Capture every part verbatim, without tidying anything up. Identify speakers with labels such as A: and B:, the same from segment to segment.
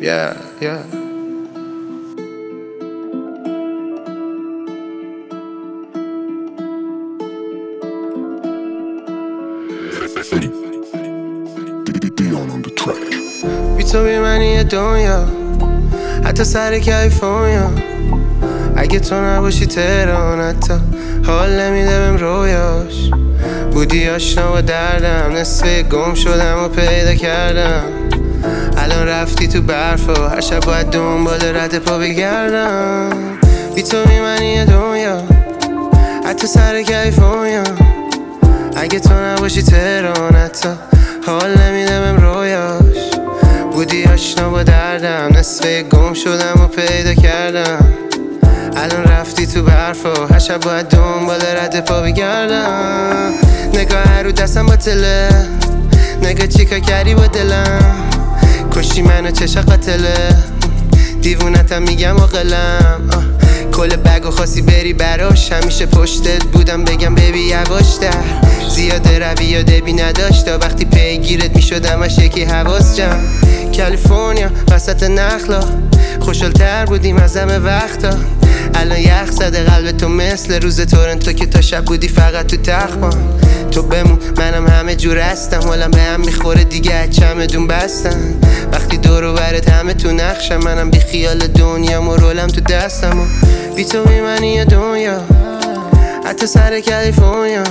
A: yeah, yeah. بی تو بی منی دنیا، حتی سر کیفونیا. اگه تو نباشی تهران حتی حال نمیده بهم رویاش. بودی آشنا با دردم، نصف گم شدم و پیدا کردم. الان رفتی تو برف و هر شب باید دنبال رد پا بگردم. بی تو بی منی دنیا، حتی سر کیفونیا. اگه تو نباشی تهران حتی حال نمیده بهم رویاش. بودی آشنا با دردم، نصف گم شدم و پیدا کردم. الان رفتی تو برف و هر شب باید دنبال رد پا بگردم. نگاه رو دستم با تله، نگاه چیکار کردی با دلم. کشتی منو چشا قتله، دیوونتم میگم و قلم. کل بگو خواستی بری براش، همیشه پشتت بودم بگم ببی یواشتر. زیاده روی یاده بی نداشت تا وقتی پیگیرت میشدم اش یکی حواس جمع. کالیفرنیا وسط نخلا، خوشحالتر بودیم از همه وقتا. الان یخ زده قلب تو مثل روز تورنتو که تا شب بودی فقط تو تخمام. تو بمون منم همه جور هستم، حالم به هم میخوره دیگه چمدون بستن. وقتی دور و برت همه تو نقشم، منم بی خیال دنیا و رولم تو دستم. و بی تو بی منی دنیا، حتی سر کالیفرنیا.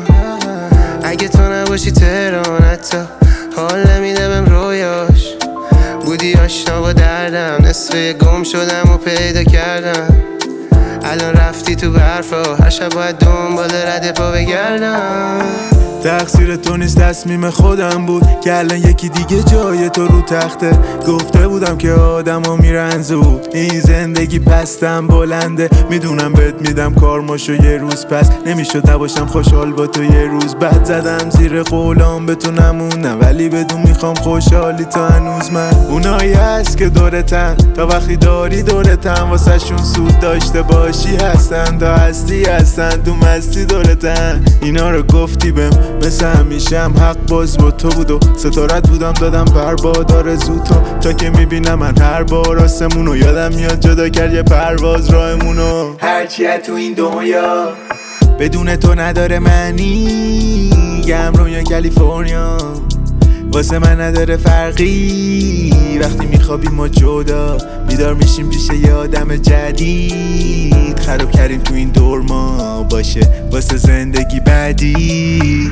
A: اگه تو نباشی تهران حتی حال نمیده بهم رویاش. بودی آشنا با دردم، نصف گم شدم و پیدا کردم. الان رفتی تو برف و هر شب باید دنبال رد پا بگردم.
B: تقصیر تو نیست تصمیم خودم بود که الان یکی دیگه جای تو رو تخته. گفته بودم که آدم ها میرن زود، این زندگی پستم بلنده. میدونم بهت میدم کارماشو یه روز پس، نمیشد نباشم خوشحال با تو یه روز. بعد زدم زیر قولام به تو نمونم، ولی بدون میخوام خوشحالی تا هنوز من. اونایی هست که دورتن تا وقتی داری دورتن، واسه شون سود داشته باشی هستن تا هستی هستن تو مستی دورتن. اینا رو گفتی بهم مثل همیشم حق باز با تو بود و ستارت بودم دادم پروادار زود تو. تا که میبینم من هر بار آسمونو یادم میاد جدا کرد یه پرواز راهمونو. هرچیه تو این دنیا بدون تو نداره معنی، گم روی کالیفرنیا واسه من نداره فرقی. وقتی میخوابیم ما جدا، بیدار میشیم پیش یه آدم جدید. خراب کردیم تو این دور ما باشه واسه زندگی بعدی.